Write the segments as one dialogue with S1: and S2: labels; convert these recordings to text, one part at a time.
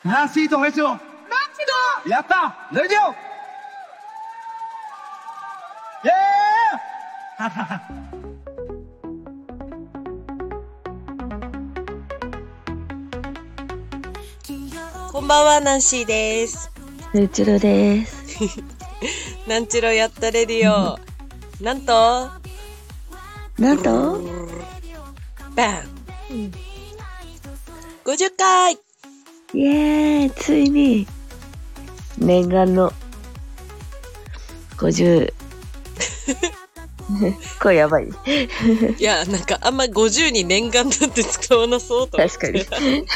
S1: Merci, ton réseau. Ya está, le dio. Yeah!
S2: こんばんは、ナンシーです。
S3: ルチロです。
S2: なんちろやったレディオ。なんとバン、50回
S3: イエーイ、ついに念願の50 これやばい。
S2: いや、なんかあんま50に念願なんて使わなそうと思って。
S3: 確かに。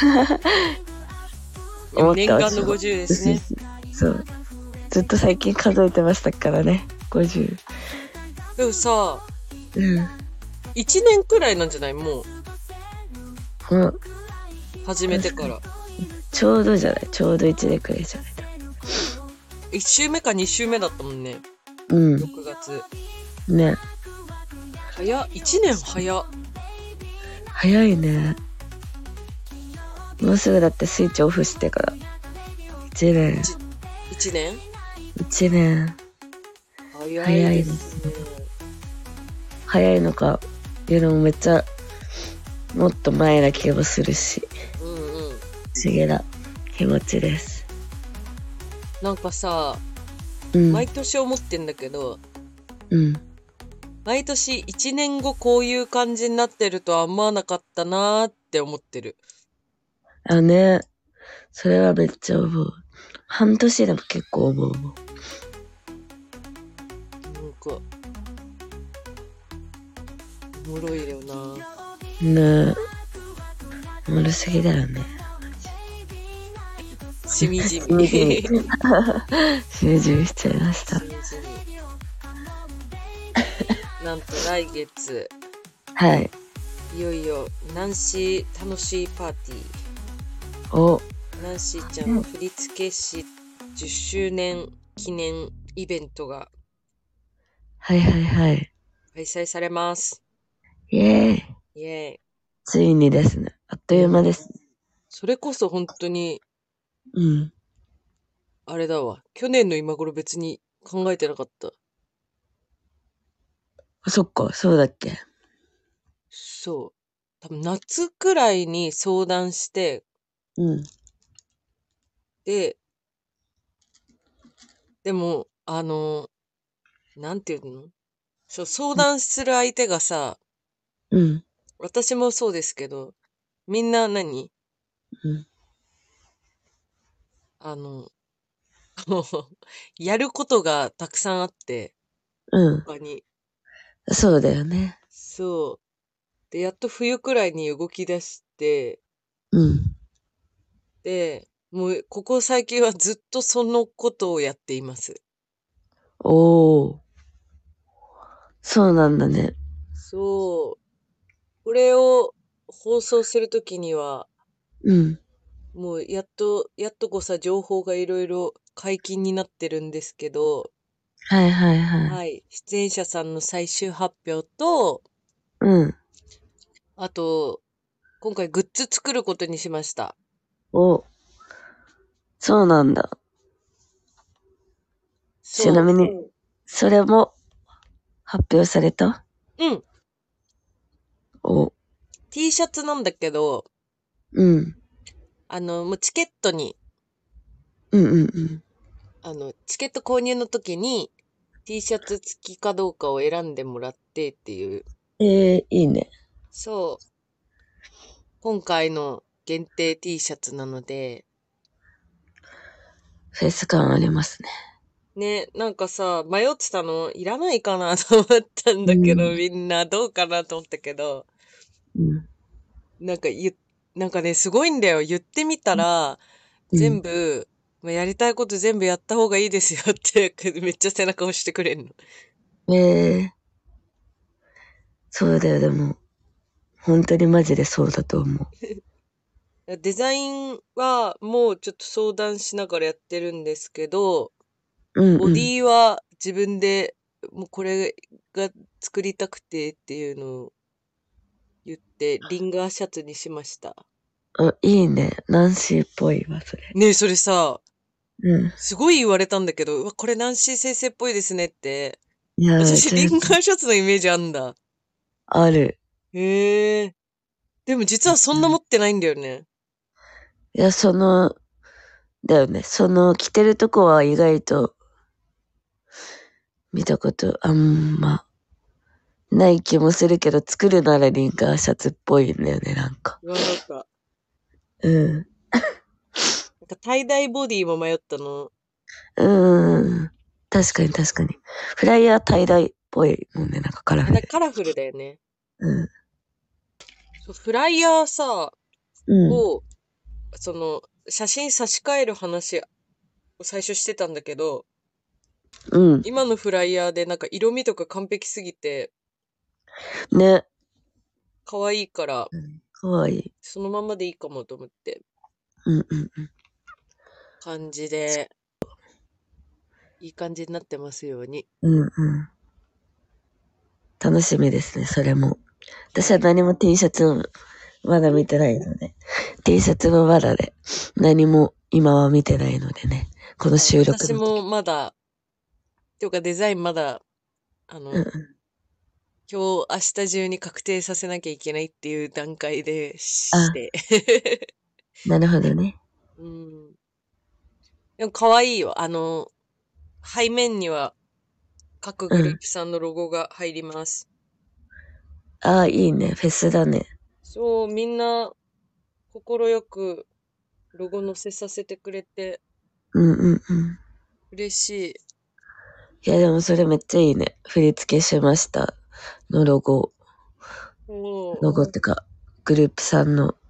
S2: 念願の50ですね。
S3: そう。ずっと最近数えてましたからね。50。
S2: でもさ、
S3: うん。
S2: 1年くらいなんじゃないもう。
S3: うん。
S2: 始めてから。
S3: ちょうどじゃない。ちょうど1年くらいじゃない。
S2: 1週目か2週目だったもんね。
S3: うん。
S2: 6月。
S3: ね。
S2: 早っ。1年早っ。
S3: 早いね。もうすぐだってスイッチオフしてから1年。
S2: 1年
S3: ?1 年。
S2: 早いですね。
S3: 早いのかいうのもめっちゃもっと前な気もするし、
S2: うんうん、
S3: 不思議な気持ちです。
S2: なんかさ、毎年思ってんだけど、毎年1年後こういう感じになってるとは思わなかったなーって思ってる。
S3: あね、それはめっちゃ思う。半年でも結構思うもん。なん
S2: かおもろいよな。
S3: ねえ、おもろすぎだよね。
S2: しみじみ。
S3: しみじみしちゃいました。しみじ
S2: み。なんと来月。
S3: はい。
S2: いよいよ、ナンシー楽しいパーティー。
S3: お。
S2: ナンシーちゃんの振付師10周年記念イベントが。
S3: はいはいはい。
S2: 開催されます。
S3: イエーイ。
S2: イエーイ。
S3: ついにですね。あっという間です。
S2: それこそ本当に、あれだわ。去年の今頃別に考えてなかった。
S3: あ、そっか、そうだっけ。
S2: そう。多分夏くらいに相談して、でも、なんていうの？相談する相手がさ、私もそうですけど、みんなやることがたくさんあって、他に。
S3: そうだよね。
S2: そう。で、やっと冬くらいに動き出して、で、もう、ここ最近はずっとそのことをやっています。
S3: おー。そうなんだね。
S2: そう。これを放送するときには、もうやっとこさ情報がいろいろ解禁になってるんですけど、
S3: はいはいはい。
S2: はい。出演者さんの最終発表と、あと、今回グッズ作ることにしました。
S3: お、そうなんだ。ちなみに、それも発表された？
S2: お。T シャツなんだけど、もうチケットに、チケット購入の時に T シャツ付きかどうかを選んでもらってっていう。
S3: いいね。
S2: そう。今回の限定 T シャツなので。
S3: フェス感ありますね。
S2: ね、なんかさ、迷ってたの、いらないかなと思ったんだけど、みんなどうかなと思ったけど、なんかね、すごいんだよ。言ってみたら、全部、やりたいこと全部やった方がいいですよってめっちゃ背中押してくれんの。
S3: そうだよ、でも。本当にマジでそうだと思う。
S2: デザインはもうちょっと相談しながらやってるんですけど、ボディは自分でもうこれが作りたくてっていうのを言って、リンガーシャツにしました。
S3: あ、いいね。ナンシーっぽいわ、それ。
S2: ねえ、それさ、
S3: うん。
S2: すごい言われたんだけど、うわ、これナンシー先生っぽいですねって。
S3: いやー、
S2: 私、リン
S3: 全然
S2: ガーシャツのイメージあんだ。
S3: ある。
S2: へえ。でも実はそんな持ってないんだよね。
S3: いや、だよね。着てるとこは意外と見たことあんまない気もするけど、作るならリンガーシャツっぽいんだよね、なんか。
S2: うわ、なんか、
S3: うん。
S2: なんかタイダイボディも迷ったの。
S3: 確かに確かに。フライヤータイダイっぽいもんね、なんかカラフル。
S2: なんかカラフルだよね。
S3: うん。
S2: そう、フライヤーさ、
S3: うん。
S2: を、写真差し替える話を最初してたんだけど、
S3: うん。
S2: 今のフライヤーでなんか色味とか完璧すぎて、
S3: ね。
S2: 可愛いから、
S3: かわいい。
S2: そのままでいいかもと思って、
S3: うんうんうん。
S2: 感じで、いい感じになってますように。
S3: うんうん。楽しみですね、それも。私は何も T シャツをまだ見てないので。T シャツもまだで、何も今は見てないのでね。この収録の時。
S2: 私もまだ、ていうかデザインまだ、
S3: うんうん。
S2: 今日、明日中に確定させなきゃいけないっていう段階で
S3: あ
S2: して。
S3: なるほどね。
S2: うん。でも可愛いよ。背面には各グループさんのロゴが入ります。
S3: ああ、いいね。フェスだね。
S2: そう、みんな、心よくロゴ載せさせてくれて、
S3: うんうんうん。
S2: 嬉しい。
S3: いや、でもそれめっちゃいいね。振り付けしましたのロゴ。ロゴってか、グループさんの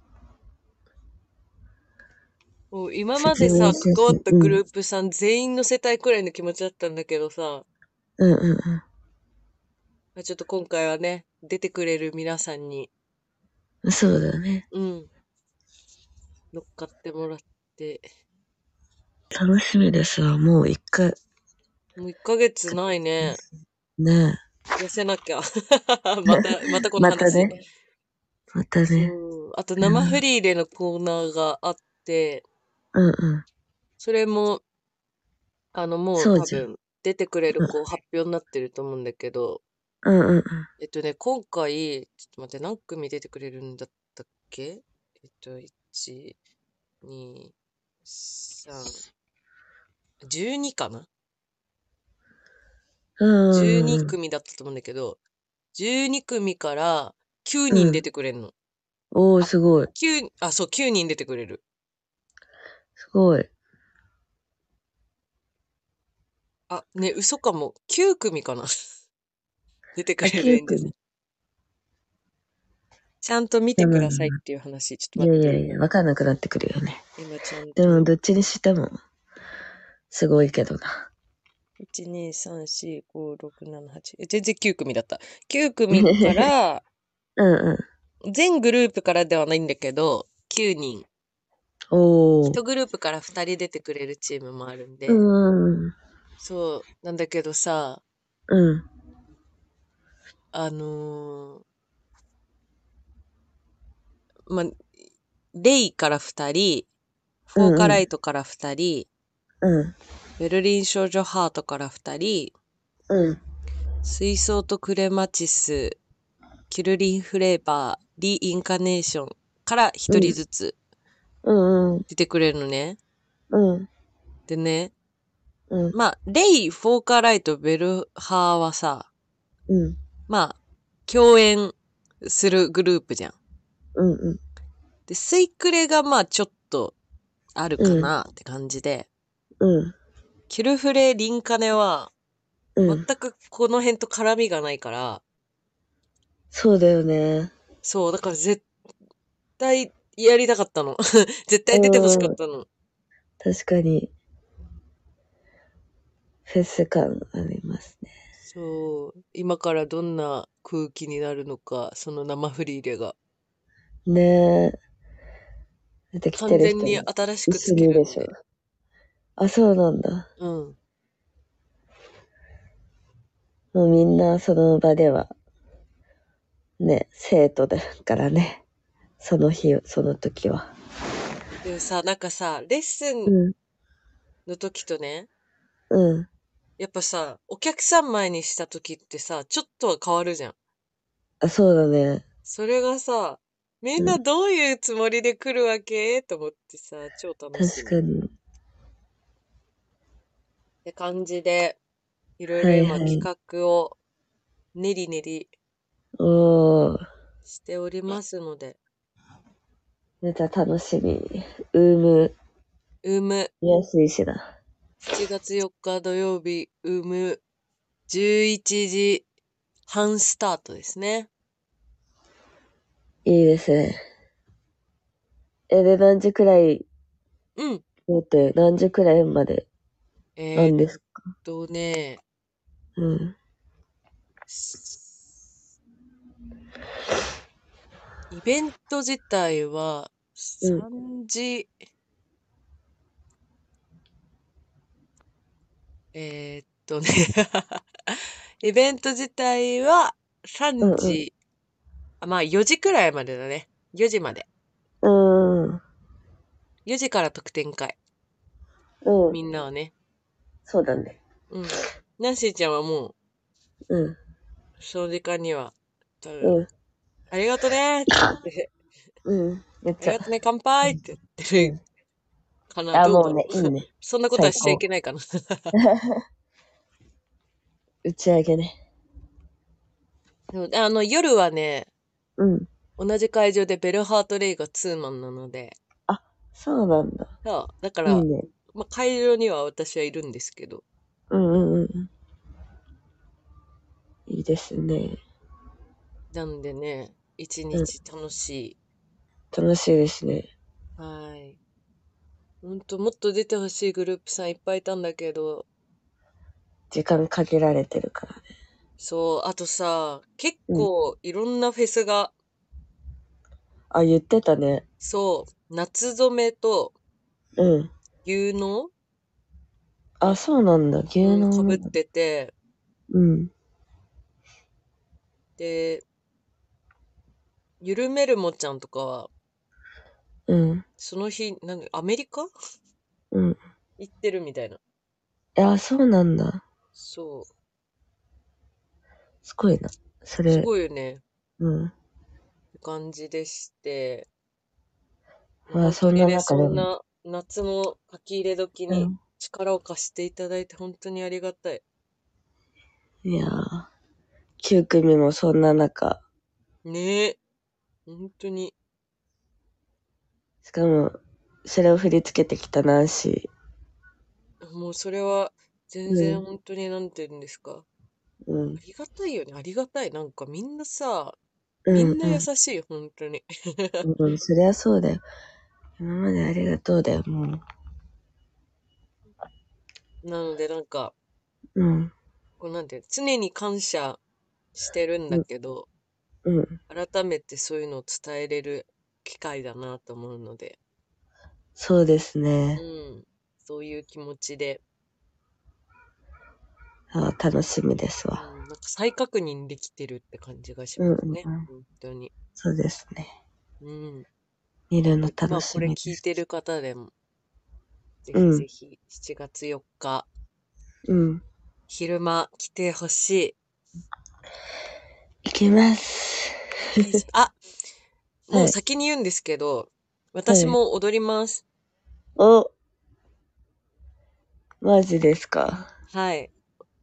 S2: もう今までさ、関わったグループさん全員載せたいくらいの気持ちだったんだけどさ、
S3: うんうんうん。
S2: ちょっと今回はね、出てくれる皆さんに、
S3: そうだね。
S2: 乗っかってもらって。
S3: 楽しみですわ。もう1
S2: ヶ月ないね。
S3: ね
S2: 痩せなきゃ。またこの
S3: また
S2: 話。
S3: ね。またね。
S2: そう。あと生フリーレのコーナーがあって、
S3: うんうん。
S2: それも、もう
S3: そうじゃん。
S2: 多分出てくれる子発表になってると思うんだけど、
S3: うんうんうん。
S2: 今回、ちょっと待って、何組出てくれるんだったっけ1、2、3、12かな ?12 組だったと思うんだけど、12組から9人出てくれるの。
S3: おー、すごい。
S2: そう、9人出てくれる。
S3: すごい。
S2: ね、嘘かも。9組かな出てくれる演者さん。ちゃんと見てくださいっていう話。ちょっと待って。
S3: いやいやいや、わかんなくなってくるよね。
S2: 今ちゃんと。
S3: でも、どっちにしても、すごいけどな。
S2: 1、2、3、4、5、6、7、8。全然9組だった。9組から、全グループからではないんだけど、9人。1グループから2人出てくれるチームもあるんで。そう、なんだけどさ、レイから2人、フォーカライトから2人、ベルリン少女ハートから2人、水槽とクレマチス、キュルリンフレーバー、リインカネーションから1人ずつ出てくれるのね。でね、レイ、フォーカライト、ベルハーはさ、共演するグループじゃん。で、スイクレがちょっとあるかなって感じで、キュルフレ、リンカネは、全くこの辺と絡みがないから、
S3: そうだよね。
S2: そう、だから絶対やりたかったの。絶対出てほしかったの。
S3: 確かに、フェス感ありますね。
S2: そう、今からどんな空気になるのか、その生フリーレが。
S3: ねえ。出てきてる人
S2: 完全に新しくつけるんで。
S3: あ、そうなんだ。
S2: も
S3: うみんなその場では、ね、生徒だからね。その時は。
S2: でもさ、なんかさ、レッスン
S3: うん。
S2: の時とね、
S3: うん。
S2: やっぱさ、お客さん前にした時ってさ、ちょっとは変わるじゃん。
S3: あ、そうだね。
S2: それがさ、みん
S3: うん。
S2: などういうつもりで来るわけと思ってさ、超楽しみ。っ
S3: 確かに。
S2: て感じで、いろいろ
S3: はい
S2: 今企
S3: はい。
S2: 画を練り練り
S3: おー。
S2: しておりますので、
S3: めっちゃ楽しみ。ウーム、
S2: ウーム、
S3: 見やすいしな。
S2: 7月4日土曜日、ウーム、11時半スタートですね。
S3: いいですね。で、何時くらい、
S2: うん。
S3: 何時くらいまで
S2: えーっ
S3: なんですか？
S2: ね、
S3: うん。
S2: イベント自体は
S3: うん。
S2: 3時、ね、イベント自体は3
S3: うんうん。
S2: 時、まあ4時くらいまでだね。4時まで。
S3: うーん。
S2: 4時から特典会。
S3: うん。
S2: みんなはね。
S3: そうだね。
S2: うん。ナンシーちゃんはも
S3: うん。
S2: う、その時間には、多分、
S3: うん。
S2: ありがとねって言って、
S3: うん。めっちゃ。
S2: ありがとね、乾杯って言ってる
S3: うん。
S2: かな。
S3: あ、
S2: どうだろ
S3: もうね、いい
S2: う。
S3: ね。
S2: そんなことはしちゃい
S3: 最高。
S2: けないかな。
S3: 打ち上げね。
S2: でも夜はね、
S3: うん。
S2: 同じ会場でベルハートレイがツーマンなので、
S3: あ、そうなんだ。
S2: だから、
S3: いいね。
S2: まあ、会場には私はいるんですけど、
S3: うんうんうん。いいですね。
S2: なんでね、一
S3: うん。
S2: 日楽し
S3: 楽しいですね。
S2: い。はい。ほんと、もっと出てほしいグループさんいっぱいいたんだけど、
S3: 時間限られてるからね。
S2: そう、あとさ、結
S3: うん。
S2: 構いろんなフェスが、
S3: あ、言ってたね。
S2: そう、夏染めと
S3: うん。
S2: 有能
S3: あ、
S2: が、
S3: そうなんだ。芸
S2: 被
S3: 能の。
S2: ってて、
S3: うん。
S2: で、ゆるめるもちゃんとかは、
S3: うん。
S2: その日、アメリカ
S3: うん。
S2: 行ってるみたいな。
S3: あ、そうなんだ。
S2: そう、
S3: すごいな。そ
S2: す
S3: れ、
S2: ごいよね。
S3: うん。
S2: って感じでして、
S3: まあ、そんな
S2: 本当にね、
S3: 中でも。
S2: そんな夏の書き入れ時に
S3: うん。
S2: 力を貸していただいて本当にありがたい。
S3: いやー、9組もそんな中。
S2: ねえ、本当に。
S3: しかも、それを振り付けてきたナンシ
S2: もうそれは全
S3: ー。う
S2: 然
S3: ん。
S2: 本当になんて言うんですか。
S3: うん。
S2: ありがたいよね、ありがたい。なんかみんなさ、み
S3: うん。
S2: んな
S3: うん。
S2: 優しい、本当に。
S3: うん。そりゃそうだよ。今までありがとうだよ、も
S2: なのでなんか、
S3: う。うん。
S2: こうなんていうの常に感謝してるんだ
S3: うん。
S2: けど、
S3: うん。
S2: 改めてそういうのを伝えれる機会だなと思うので、
S3: そうです
S2: う
S3: ね。
S2: ん、そういう気持ちで、
S3: あ、楽しみですわ。
S2: なんか再確認できてるって感じがし
S3: うん
S2: ますね。
S3: うんうん。
S2: 本当に。
S3: そうですね。
S2: うん。
S3: 見るの
S2: なんで、今
S3: 楽し
S2: これ
S3: みです。
S2: 聞いてる方でも、ぜ
S3: うん。
S2: ひぜひ7月4日、
S3: うん。
S2: 昼間来てほし
S3: いきます。
S2: い。もう
S3: はい。
S2: 先に言うんですけど、私
S3: はい。
S2: も踊ります。
S3: お、マジですか。
S2: はい。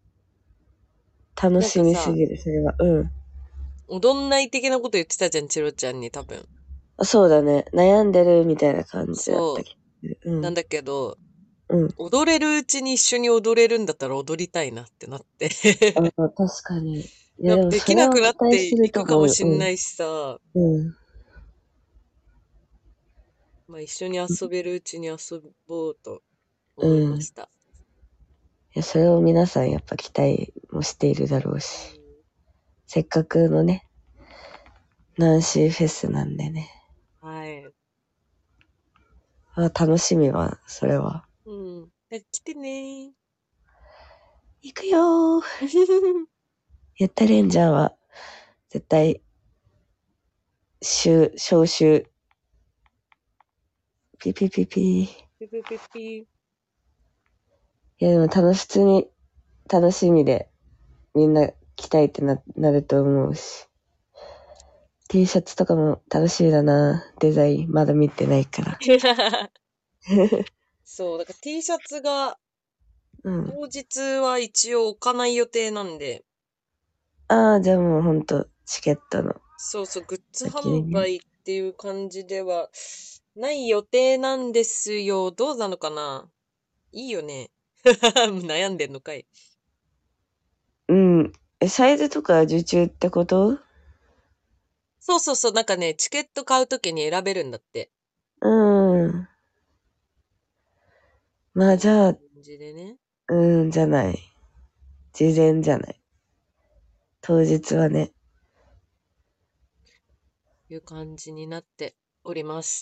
S3: 楽し
S2: なんかさ、
S3: みすぎる、それは。うん。
S2: 踊んない的なこと言ってたじゃん、チロちゃんに多分。
S3: あ、そうだね。悩んでるみたいな感じだった
S2: そ
S3: 気がする。うん。
S2: なんだけど、
S3: うん。
S2: 踊れるうちに一緒に踊れるんだったら踊りたいなってなって。
S3: あ、確かに。いや、
S2: やっ
S3: でも
S2: ぱできな
S3: それは期
S2: くなって
S3: 待する
S2: いくかも
S3: と思うよ。
S2: しんないしさ、
S3: うん。
S2: まあ一緒に遊べるうちに遊ぼうと
S3: う
S2: 思いま
S3: ん。い
S2: した。
S3: や、それを皆さんやっぱ期待もしているだろう
S2: う
S3: し。せっかくのね、ナンシーフェスなんでね。
S2: ん、はい。
S3: あ、楽しみは、それは。
S2: うん。来てね
S3: 行くよー。
S2: ー。
S3: やったレンジャーは、絶対、招集ピピピピ。
S2: ピピピピ。
S3: いやでも普通に楽しみでみんな来たいってなると思うし。T シャツとかも楽しみだな。デザインまだ見てないから。
S2: そう、だから T シャツが
S3: うん。
S2: 当日は一応置かない予定なんで、
S3: ああ、じゃあもうほんとチケットの
S2: そうそう、グッズ
S3: 先にね。
S2: 販売っていう感じではない予定なんですよ。どうなのかないいよね。悩んでんのかい。
S3: うん。サイズとか受注ってこと？
S2: そうそうそう、なんかね、チケット買うときに選べるんだって。
S3: うん。まあじゃあ、
S2: 感じでね。
S3: じゃない。事前じゃない。当日はね。
S2: いう感じになっております。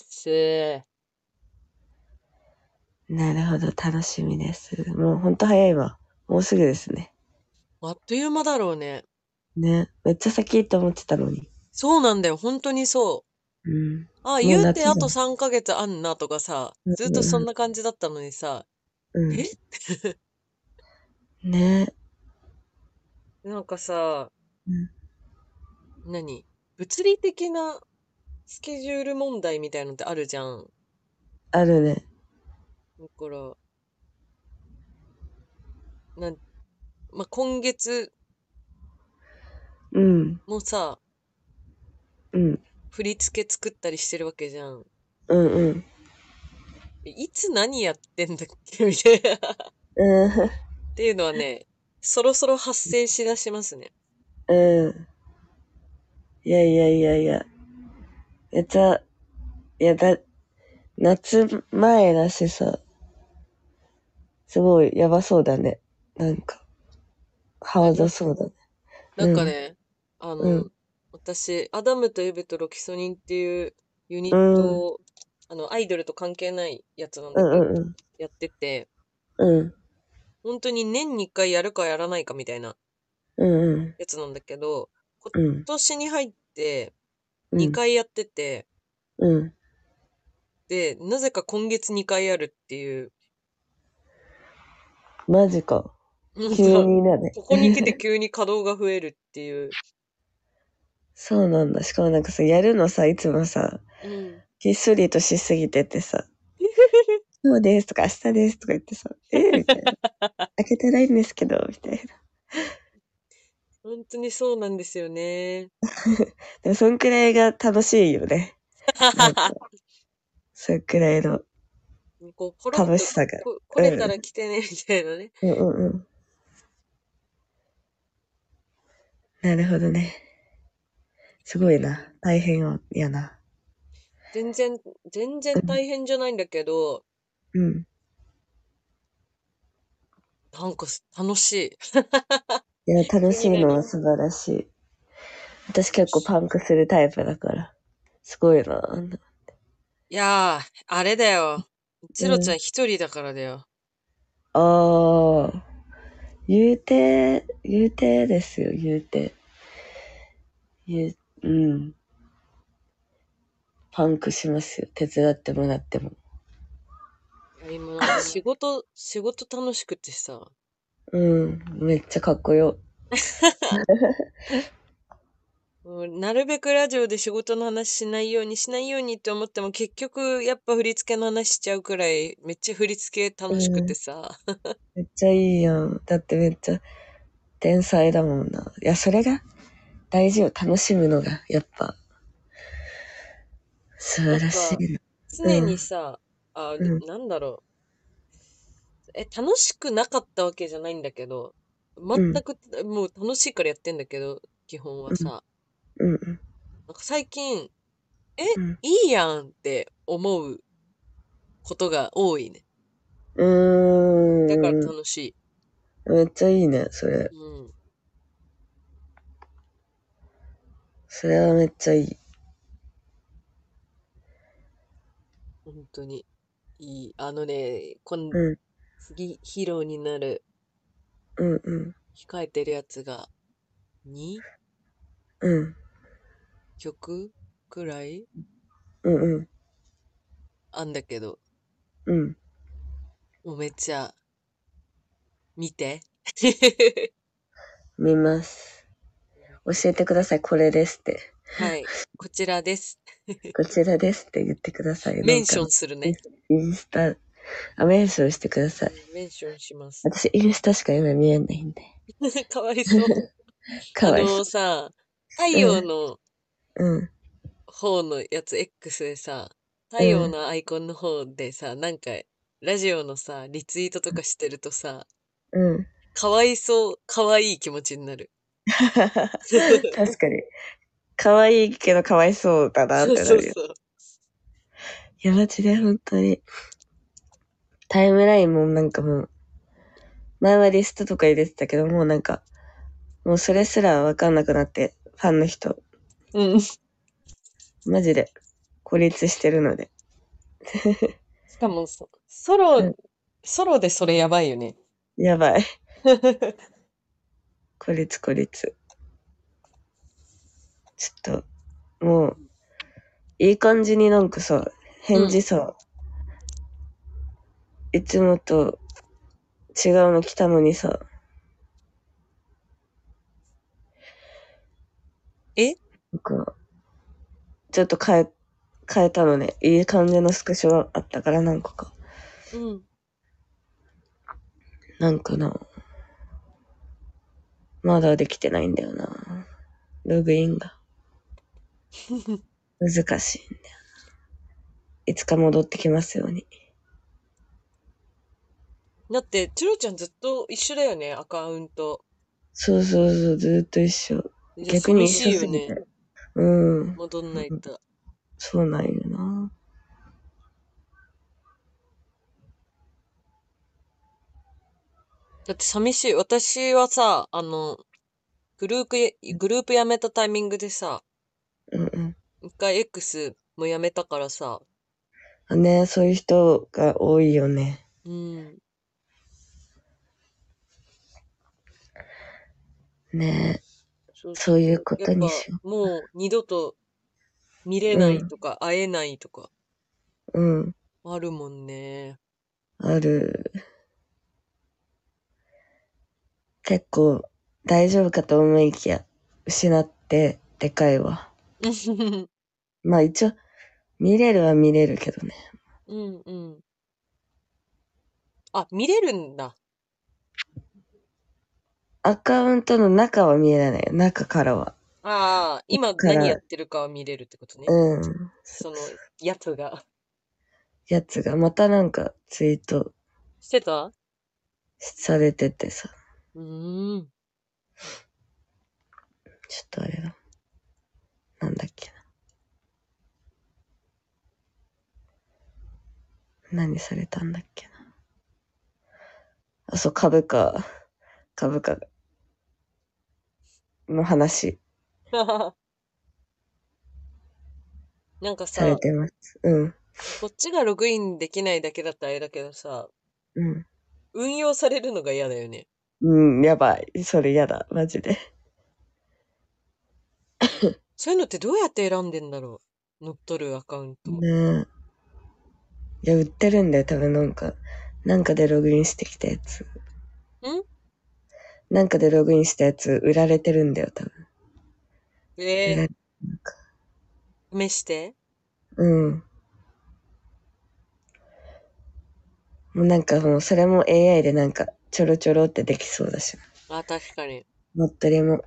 S3: なるほど、楽しみです。もうほんと早いわ。もうすぐですね。
S2: あっという間だろうね。
S3: ね。めっちゃ先と思ってたのに。
S2: そうなんだよ。本当にそう。
S3: うん。
S2: あ、
S3: もう
S2: 言うてあと
S3: 夏じゃん。
S2: 3ヶ月あんなとかさ、
S3: うん
S2: ずっとそん
S3: うん
S2: な感じだったのにさ、え
S3: うん。ね。
S2: なんかさ、
S3: うん。
S2: 何物理的なスケジュール問題みたいのってあるじゃん。
S3: あるね。
S2: だから、なん、まあ、今月
S3: うん。
S2: もさ、
S3: うん。
S2: 振り付け作ったりしてるわけじゃん。
S3: うんうん。
S2: いつ何やってんだっけみたいな。っ
S3: うん。
S2: ていうのはね、そろそろ発生しだしますね。
S3: うん。いやいやいやいや。めっちゃ、いや夏前だしさ、すごいやばそうだね。なんか、ハードそうだね。
S2: なん
S3: うん。
S2: かね、あの、
S3: うん。
S2: 私、アダムとエブとロキソニンっていうユニッ
S3: うん。うん
S2: トを、アイドルと関係ないやつなん
S3: う
S2: だけど、
S3: んうん。
S2: やってて、
S3: うん。
S2: 本当に年に1回やるかやらないかみたいな
S3: うんうん。
S2: やつなんだけど、今
S3: うん。
S2: 年に入って
S3: うん
S2: 2回やってて、
S3: うん。
S2: で、なぜか今月2回やるっていう、
S3: マジか。急
S2: なんか、
S3: にだね。
S2: ここに来て急に稼働が増えるっていう。
S3: そうなんだ。しかもなんかさ、やるのさ、いつもさ、
S2: うん。
S3: ひっそりとしすぎててさ、そうですとか明日ですとか言ってさ、みたいな。開けてないんですけど、みたいな。
S2: 本当にそうなんですよね。
S3: でもそんくらいが楽しいよね。なんか、そんくらいの
S2: こう、ポロッと
S3: 楽しさが。
S2: 来れたら
S3: うん。
S2: 来てね、みたいなね。
S3: うんうんうん。なるほどね。すごいな。大変やな。
S2: 全然、全然大変じゃないんだけど、
S3: うん。
S2: なんか楽しい。
S3: いや、楽しいの
S2: 気になる。
S3: は素晴らしい。私結構
S2: 楽しい。
S3: パンクするタイプだから。すごいな。
S2: いやー、あれだよ。チロ
S3: うん。
S2: ちゃん一人だからだよ。
S3: ああ、言うてですよ、言うて。うん。パンクしますよ。手伝ってもらっても。
S2: いや、今なんか仕事楽しくてさ。
S3: うん。めっちゃかっこよ。
S2: もうなるべくラジオで仕事の話しないようにって思っても結局やっぱ振り付けの話しちゃうくらいめっちゃ振り付け
S3: う
S2: 楽しくて
S3: ん。
S2: さ。
S3: めっちゃいいやん。だってめっちゃ天才だもんな。いや、それが大事を楽しむのが、やっぱ、素晴らし
S2: なんか
S3: いな。
S2: 常
S3: うん。
S2: にさ、
S3: うん。
S2: なんだろう。楽しくなかったわけじゃないんだけど、全
S3: うん。
S2: くもう楽しいからやってんだけど、基本は
S3: うん。
S2: さ。
S3: うん。
S2: なんか最近、え、
S3: うん。
S2: いいやんって思うことが多いね。
S3: う
S2: だから
S3: ーん。
S2: 楽しい。
S3: めっちゃいいね、それ。
S2: うん。
S3: それはめっちゃいい。
S2: 本当にいい。
S3: うん。
S2: 次、披露になる、
S3: うんうん。
S2: 控えてるやつが、2
S3: うん。
S2: 曲くらい
S3: うんうん。
S2: あんだけど、
S3: うん。
S2: もうめっちゃ、見て。
S3: 見ます。教えてください。これですって。
S2: はい。こちらです。
S3: こちらですって言ってください。
S2: メンションするね。
S3: インスタ、メンションしてください。
S2: メンションします。
S3: 私、インスタしか今見えないんで。
S2: かわいそう。
S3: かわいそう。
S2: 太陽の
S3: うん。
S2: 方のやつ X でさ、太陽のアイコンの方でさ、なんか、ラジオのさ、リツイートとかしてるとさ、
S3: うん。
S2: かわいそう、かわいい気持ちになる。
S3: 確かに。可愛いけどかわいそうだなっ
S2: そう
S3: てなるよ。
S2: そうそう。
S3: いや、マジで本当に。タイムラインもなんかもう、前はリストとか入れてたけど、もうなんか、もうそれすらわかんなくなって、ファンの人。
S2: うん。し
S3: マジで孤立してるので。
S2: かもソ
S3: うん、
S2: ロでそれやばいよね。
S3: やばい。孤立。ちょっと、もう、いい感じになんかさ、返事さ、いつもと違うの来たのにさ、なんか、ちょっと変えたのね。いい感じのスクショあったから何個か。
S2: うん。
S3: なんかな、まだできてないんだよな。ログインが。難しいんだよ。いつか戻ってきますように。
S2: だって、チロちゃんずっと一緒だよね、アカウント。
S3: そう、ずっと一緒。
S2: じゃあ
S3: 逆に一
S2: 寂しいよね。
S3: 緒すぎて。うん。
S2: 戻んないと。
S3: そうなんよな。
S2: だって寂しい。私はさ、グループ辞めたタイミングでさ、
S3: うん
S2: 一回 X も辞めたからさ、
S3: うん。ね、そういう人が多いよね。
S2: うん。
S3: ね、
S2: そうそう
S3: そういうこ
S2: そう。やっぱ、
S3: とにしよ
S2: もう二度と見れ
S3: う。
S2: ないとか、会えないとか、
S3: うん。
S2: あるもんね。
S3: ある。結構大丈夫かと思いきや、失ってでかいわ。まあ一応、見れるは見れるけどね。
S2: うんうん。あ、見れるんだ。
S3: アカウントの中は見えないよ。中からは。
S2: ああ、今
S3: から、
S2: 何やってるかは見れるってことね。
S3: うん。
S2: その、やつが。
S3: やつがまたなんかツイート
S2: してた
S3: されててさ。
S2: うーん。
S3: ちょっとあれだ。なんだっけな。何されたんだっけな。あ、そう、株価の話
S2: なんか
S3: され
S2: さ、
S3: てます。うん。
S2: こっちがログインできないだけだったらあれだけどさ、
S3: うん。
S2: 運用されるのが嫌だよね。
S3: うん、やばい。それやだ。マジで。
S2: そういうのってどうやって選んでんだろう。乗っ取るアカウント。
S3: ねえ。いや、売ってるんだよ。多分なんかでログインしてきたやつ。
S2: ん
S3: なんかでログインしたやつ売られてるんだよ、多分。売られ、なんか。
S2: 試して。
S3: うん。もうなんかもうそれも AI でなんかちょろちょろってできそうだし。
S2: あ、確かに。
S3: 乗っ取りも。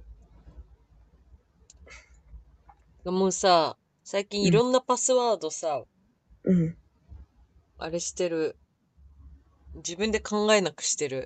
S2: もうさ、最近
S3: うん。
S2: いろんなパスワードさ、
S3: うん。
S2: あれしてる。自分で考えなくしてる。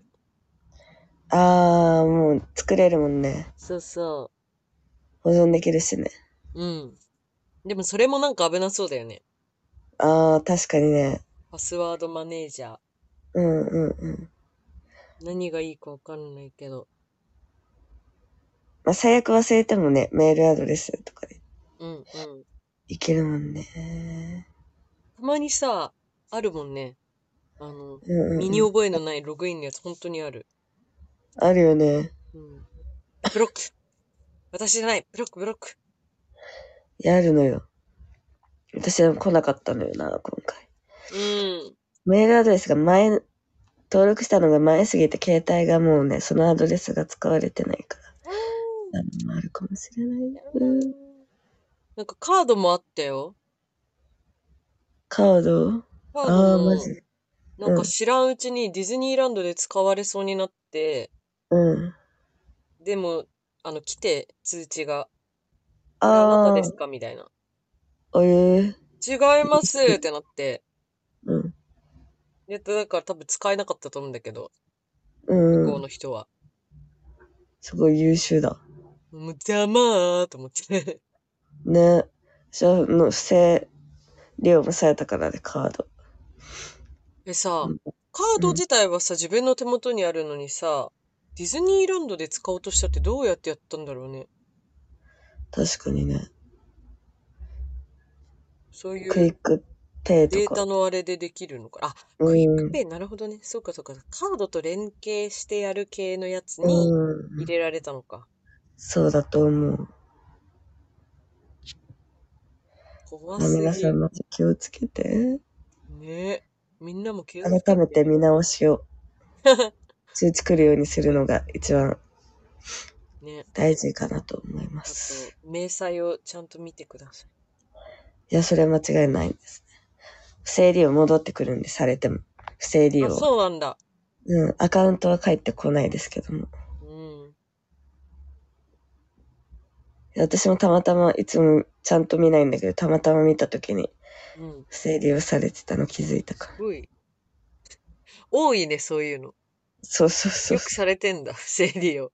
S3: もう作れるもんね。
S2: そうそ
S3: 保存できるしね。
S2: う。うん。でもそれもなんか危なそうだよね。
S3: 確かにね。
S2: パスワードマネージャー。
S3: うん。
S2: 何がいいかわかんないけど。
S3: まあ、最悪忘れてもね、メールアドレスとかで
S2: うんうん。
S3: いけるもんね。
S2: たまにさ、あるもんね。身に
S3: うん。
S2: 覚えのないログインのやつ本当にある。
S3: あるよね。
S2: うん。ブロック。私じゃない。ブロック。
S3: いや、あるのよ。私は来なかったのよな、今回。 メールアドレスが登録したのが前すぎて、携帯がもうね、そのアドレスが使われてないから。あるかもしれない。
S2: なんかカードもあったよ。
S3: カードマ
S2: も、
S3: ジ。
S2: なんか知らんうちにディズニーランドで使われそうになって、でも、来て、通知が。これあなたですかみたいな。違いますってなって。だから多分使えなかったと思うんだけど。向こうの人は。
S3: すごい優秀だ。
S2: もう邪魔ーと思って。
S3: ね。不正利用もされたからね、カード。
S2: カード自体はさ、自分の手元にあるのにさ、ディズニーランドで使おうとしたってどうやってやったんだろうね。
S3: 確かにね。
S2: そういう
S3: クイックペイとか。
S2: データのあれでできるのか。あ、クイックペイ、なるほどね。そうかそうか。カードと連携してやる系のやつに入れられたのか。
S3: そうだと思う。
S2: 怖すぎ。
S3: 皆さんまず気をつけて。
S2: ね。みんなも気をつけて。
S3: 改めて見直しを通知来るようにするのが一番大事かなと思います。
S2: あと、明細をちゃんと見てください。
S3: いや、それは間違いないですね。不正利用戻ってくるんで、されても。不正利用。
S2: そうなんだ。
S3: アカウントは返ってこないですけども。私もたまたま、いつもちゃんと見ないんだけど、たまたま見たときに、不正利用されてたの気づいたから。
S2: 多いね、そういうの。
S3: そうそうそう。
S2: よくされてんだ、不正利用。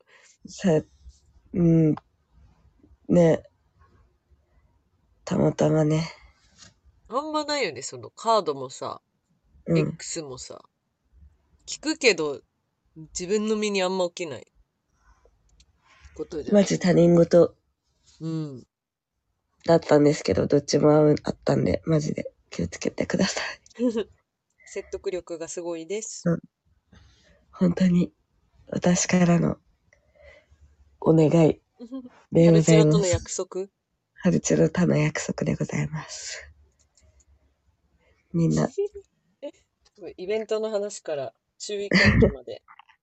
S3: ね。たまたまね。
S2: あんまないよね、そのカードもさ、X もさ。聞くけど、自分の身にあんま起きないことじゃん。
S3: マジ他人事。
S2: うん。
S3: だったんですけど、どっちもあったんで、マジで気をつけてください。
S2: 説得力がすごいです。
S3: 本当に、私からのお願いでございます。
S2: ハルチロとの約束？
S3: ハルチロとの約束でございます。みんな。
S2: イベントの話から注意喚起まで。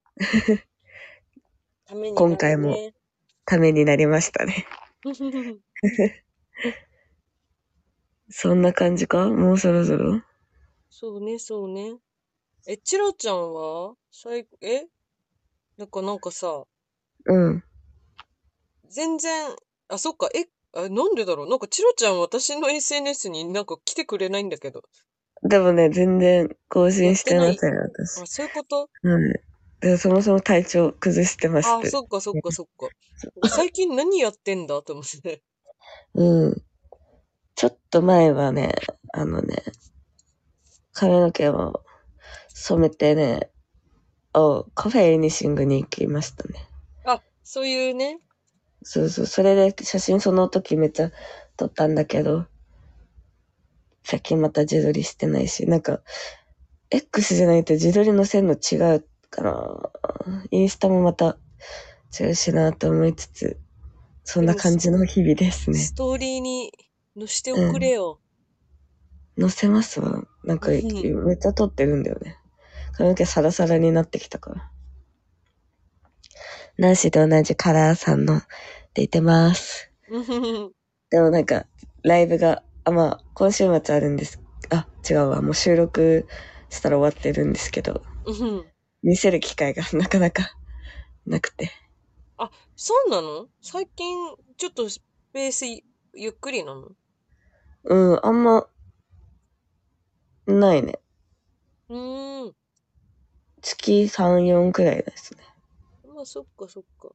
S3: 今回もためになりましたね。そんな感じか？もうそろそろ？
S2: そうね、そうね。チロちゃんはなんかさ。全然、そっか、なんでだろう。なんかチロちゃん私の SNS になんか来てくれないんだけど。
S3: でもね、全然更新してません、私。
S2: そういうこと？
S3: でそもそも体調崩してまして。
S2: そっかそっかそっか。最近何やってんだと思って。
S3: ちょっと前はね、髪の毛を染めてね、カフェイニシングに行きましたね。
S2: そういうね。
S3: そうそう、それで写真その時めっちゃ撮ったんだけど、最近また自撮りしてないし、なんか、X じゃないと自撮りのせんの違うから、インスタもまた違うしなと思いつつ、そんな感じの日々ですね。
S2: ストーリーに載しておくれよ。
S3: 載せますわ。なんか、めっちゃ撮ってるんだよね。髪の毛サラサラになってきたから。ナンシーと同じカラーさんのって言ってます。でもなんか、ライブが、今週末あるんです。違うわ。もう収録したら終わってるんですけど、見せる機会がなかなかなくて。
S2: そうなの？最近、ちょっとスペースゆっくりなの？
S3: あんま、ないね。月3、4くらいですね。
S2: そっかそっか。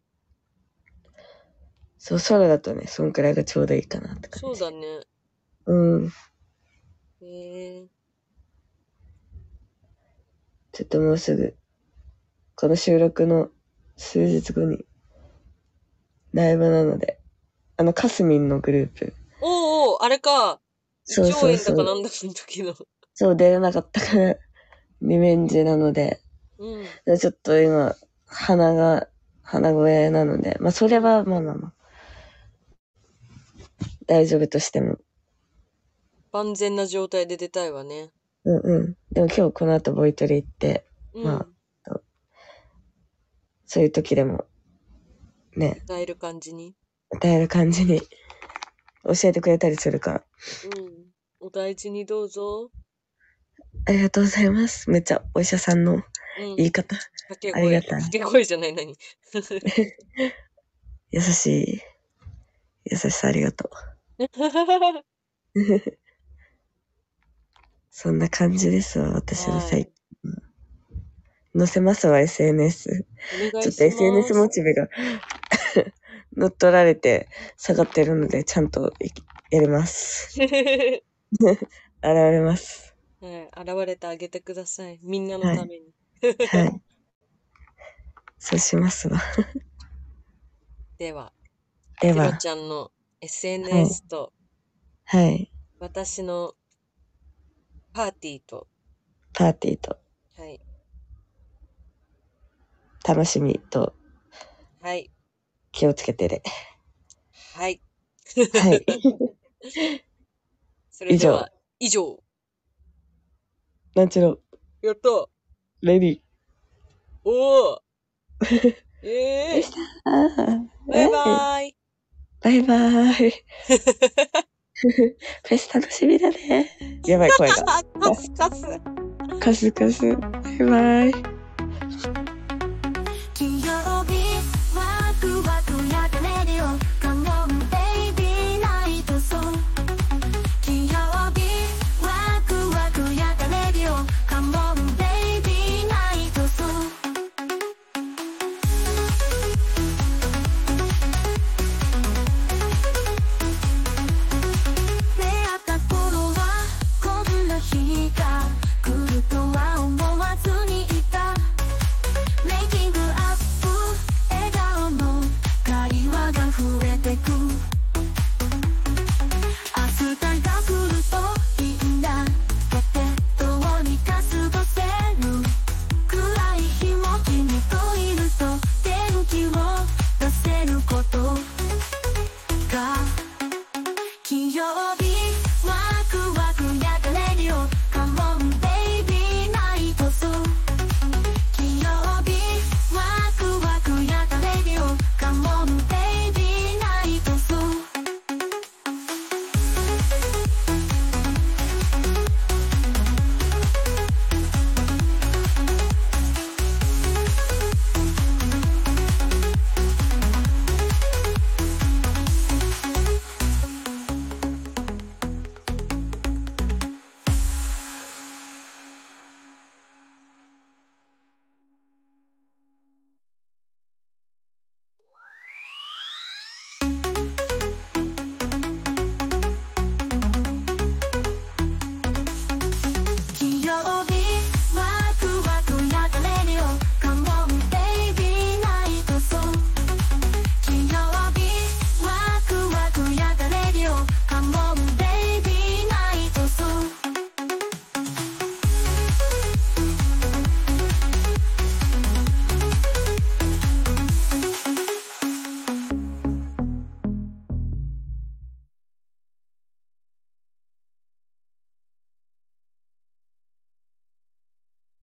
S3: そう、ソロだとね、そんくらいがちょうどいいかなって感じ。
S2: そうだね。
S3: ちょっともうすぐ、この収録の数日後に、ライブなので、かすみんのグループ。
S2: あれか。
S3: そうそうそう。
S2: 胃腸炎だかなんだかの時の。
S3: そう、出れなかったから、リベンジなので、ちょっと今、鼻声なので、それはまあ、大丈夫としても。
S2: 万全な状態で出たいわね。
S3: うんうん。でも今日この後ボイトレ行って、
S2: うん。
S3: そういう時でも、ね、
S2: 歌える感じに。
S3: 歌える感じに教えてくれたりするから。
S2: うん。お大事にどうぞ。
S3: ありがとうございます。めっちゃお医者さんの言い方。
S2: 掛け声。
S3: ありがたい。
S2: 掛け声じゃない、何
S3: 優しい。優しさありがとう。そんな感じですわ、私の最近。載せますわ、SNS。
S2: お願いします。
S3: ちょっと SNS モチベが乗っ取られて下がってるので、ちゃんとやります。現れます。
S2: はい、現れてあげてください。みんなのために。
S3: はい。そうしますわ。
S2: では、
S3: では、
S2: テロちゃんの SNS と、
S3: はい。
S2: 私のパーティーと、
S3: パーティーと、
S2: はい。
S3: 楽しみと、
S2: はい。
S3: 気をつけてね。
S2: はい。
S3: はい。
S2: それでは、以上。
S3: なんちゅろ。
S2: やった。
S3: レディー。
S2: おー。えー。バイバーイ。
S3: バイバーイ。フェス楽しみだね。やばい、声が。
S2: カスカス。
S3: カスカス。バイバイ。